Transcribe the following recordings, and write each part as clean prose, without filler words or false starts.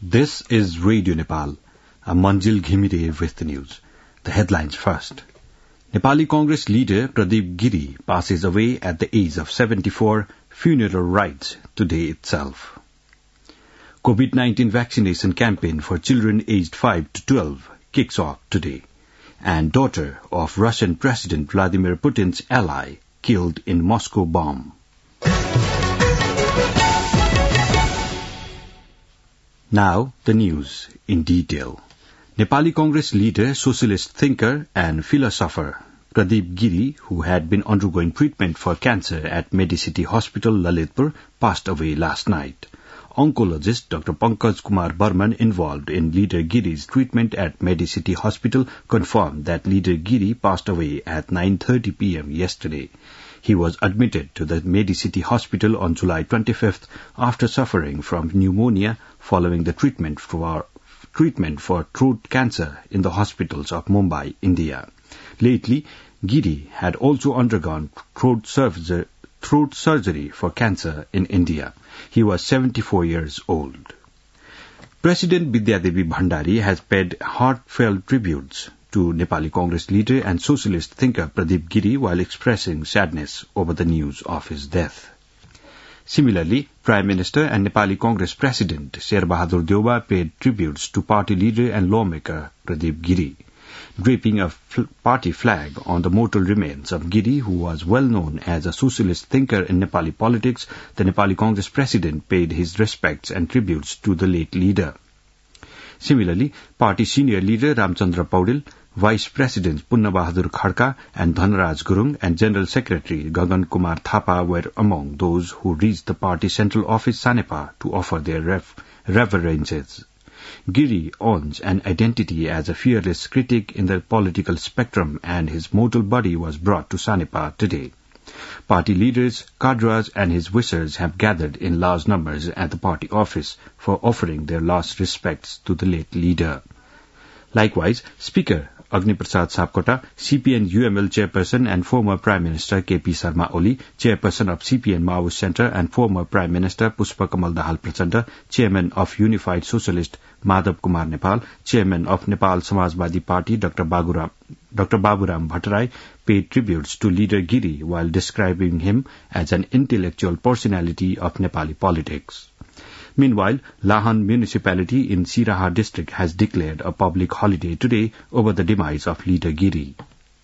This is Radio Nepal. I'm Manjil Ghimire with the news. The headlines first. Nepali Congress leader Pradeep Giri passes away at the age of 74, funeral rites today itself. COVID-19 vaccination campaign for children aged 5 to 12 kicks off today. And daughter of Russian President Vladimir Putin's ally killed in Moscow bomb. Now, the news in detail. Nepali Congress leader, socialist thinker and philosopher Pradeep Giri, who had been undergoing treatment for cancer at Medicity Hospital, Lalitpur, passed away last night. Oncologist Dr. Pankaj Kumar Burman, involved in leader Giri's treatment at Medicity Hospital, confirmed that leader Giri passed away at 9:30 p.m. yesterday. He was admitted to the Medicity Hospital on July 25th after suffering from pneumonia following the treatment for throat cancer in the hospitals of Mumbai, India. Lately, Giri had also undergone throat surgery for cancer in India. He was 74 years old. President Vidyadevi Bhandari has paid heartfelt tributes to Nepali Congress leader and socialist thinker Pradeep Giri while expressing sadness over the news of his death. Similarly, Prime Minister and Nepali Congress President Sher Bahadur Deuba paid tributes to party leader and lawmaker Pradeep Giri. Draping a party flag on the mortal remains of Giri, who was well known as a socialist thinker in Nepali politics, the Nepali Congress President paid his respects and tributes to the late leader. Similarly, party senior leader Ramchandra Paudil, Vice President Punna Bahadur Khadka and Dhanraj Gurung and General Secretary Gagan Kumar Thapa were among those who reached the party central office Sanepa to offer their reverences. Giri owns an identity as a fearless critic in the political spectrum, and his mortal body was brought to Sanepa today. Party leaders, cadres and his wishers have gathered in large numbers at the party office for offering their last respects to the late leader. Likewise, Speaker Agni Prasad Sapkota, CPN-UML chairperson and former Prime Minister KP Sharma Oli, chairperson of CPN Maoist Centre and former Prime Minister Pushpa Kamal Dahal Prachanda, chairman of Unified Socialist Madhav Kumar Nepal, chairman of Nepal Samajwadi Party Dr. Baburam Bhattarai, paid tributes to leader Giri while describing him as an intellectual personality of Nepali politics. Meanwhile, Lahan municipality in Siraha district has declared a public holiday today over the demise of leader Giri.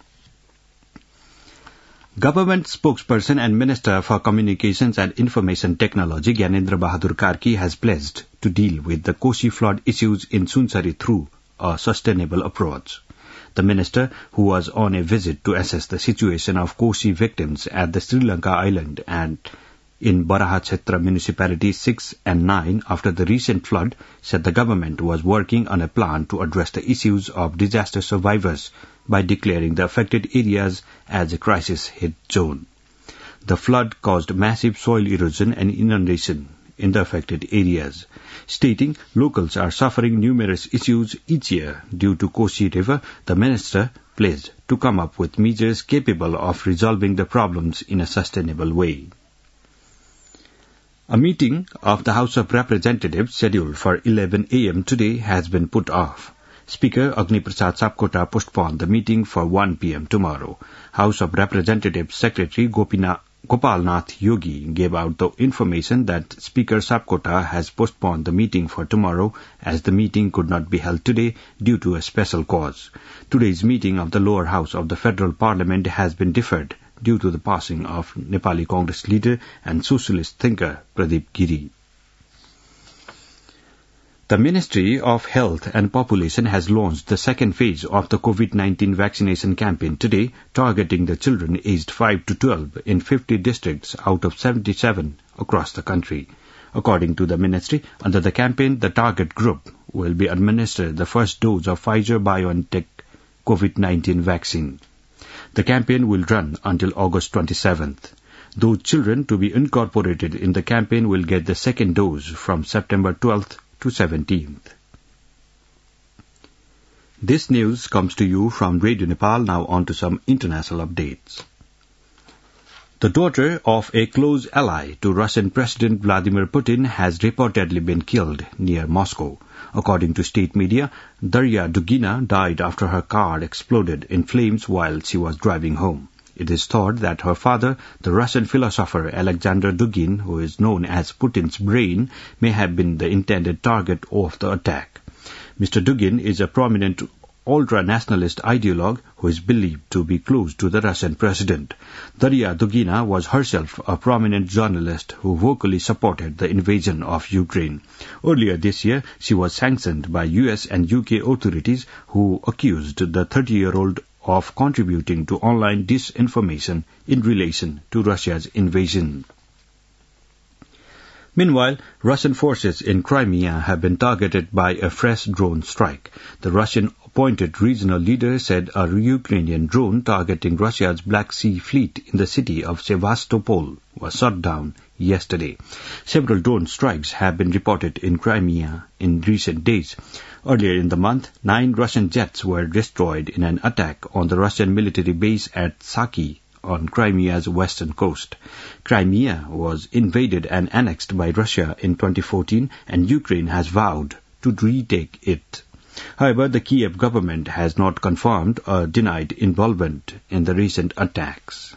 Government spokesperson and Minister for Communications and Information Technology Gyanendra Bahadur Karki has pledged to deal with the Kosi flood issues in Sunsari through a sustainable approach. The minister, who was on a visit to assess the situation of Kosi victims at the Sri Lanka island and in Baraha Kshetra Municipality 6 and 9 after the recent flood, said the government was working on a plan to address the issues of disaster survivors by declaring the affected areas as a crisis-hit zone. The flood caused massive soil erosion and inundation in the affected areas, stating locals are suffering numerous issues each year due to Kosi River. The minister pledged to come up with measures capable of resolving the problems in a sustainable way. A meeting of the House of Representatives scheduled for 11 a.m. today has been put off. Speaker Agni Prasad Sapkota postponed the meeting for 1 p.m. tomorrow. House of Representatives Secretary Gopal Nath Yogi gave out the information that Speaker Sapkota has postponed the meeting for tomorrow as the meeting could not be held today due to a special cause. Today's meeting of the lower house of the Federal Parliament has been deferred due to the passing of Nepali Congress leader and socialist thinker Pradeep Giri. The Ministry of Health and Population has launched the second phase of the COVID-19 vaccination campaign today, targeting the children aged 5 to 12 in 50 districts out of 77 across the country. According to the ministry, under the campaign, the target group will be administered the first dose of Pfizer-BioNTech COVID-19 vaccine. The campaign will run until August 27th. Those children to be incorporated in the campaign will get the second dose from September 12th to 17th. This news comes to you from Radio Nepal. Now on to some international updates. The daughter of a close ally to Russian President Vladimir Putin has reportedly been killed near Moscow. According to state media, Darya Dugina died after her car exploded in flames while she was driving home. It is thought that her father, the Russian philosopher Alexander Dugin, who is known as Putin's brain, may have been the intended target of the attack. Mr. Dugin is a prominent ultra-nationalist ideologue who is believed to be close to the Russian president. Darya Dugina was herself a prominent journalist who vocally supported the invasion of Ukraine. Earlier this year, she was sanctioned by US and UK authorities who accused the 30-year-old of contributing to online disinformation in relation to Russia's invasion. Meanwhile, Russian forces in Crimea have been targeted by a fresh drone strike. The Russian-appointed regional leader said a Ukrainian drone targeting Russia's Black Sea Fleet in the city of Sevastopol was shot down yesterday. Several drone strikes have been reported in Crimea in recent days. Earlier in the month, 9 Russian jets were destroyed in an attack on the Russian military base at Saki on Crimea's western coast. Crimea was invaded and annexed by Russia in 2014, and Ukraine has vowed to retake it. However, the Kiev government has not confirmed or denied involvement in the recent attacks.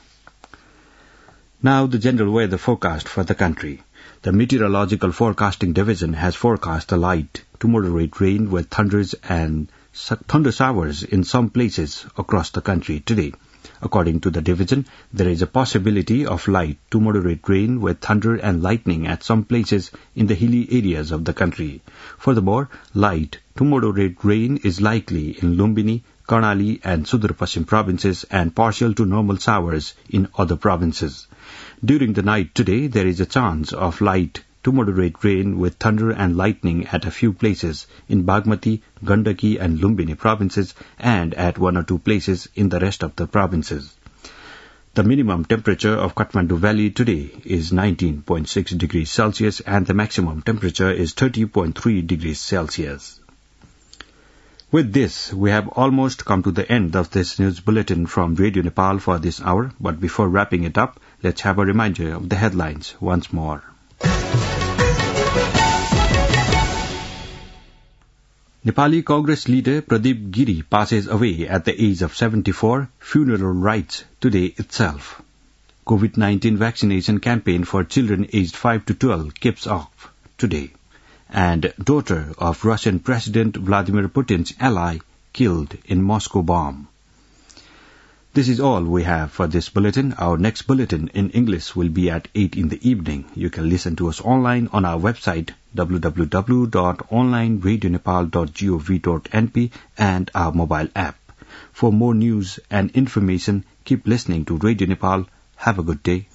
Now the general weather forecast for the country. The Meteorological Forecasting Division has forecast a light to moderate rain with thunders and thunder showers in some places across the country today. According to the division, there is a possibility of light to moderate rain with thunder and lightning at some places in the hilly areas of the country. Furthermore, light to moderate rain is likely in Lumbini, Karnali and Sudar Paschim provinces and partial to normal showers in other provinces. During the night today, there is a chance of light to moderate rain with thunder and lightning at a few places in Bagmati, Gandaki and Lumbini provinces and at 1 or 2 places in the rest of the provinces. The minimum temperature of Kathmandu Valley today is 19.6 degrees Celsius and the maximum temperature is 30.3 degrees Celsius. With this, we have almost come to the end of this news bulletin from Radio Nepal for this hour, but before wrapping it up, let's have a reminder of the headlines once more. Nepali Congress leader Pradeep Giri passes away at the age of 74, funeral rites today itself. COVID-19 vaccination campaign for children aged 5 to 12 kicks off today. And daughter of Russian President Vladimir Putin's ally killed in Moscow bomb. This is all we have for this bulletin. Our next bulletin in English will be at 8 in the evening. You can listen to us online on our website www.onlineradionepal.gov.np and our mobile app. For more news and information, keep listening to Radio Nepal. Have a good day.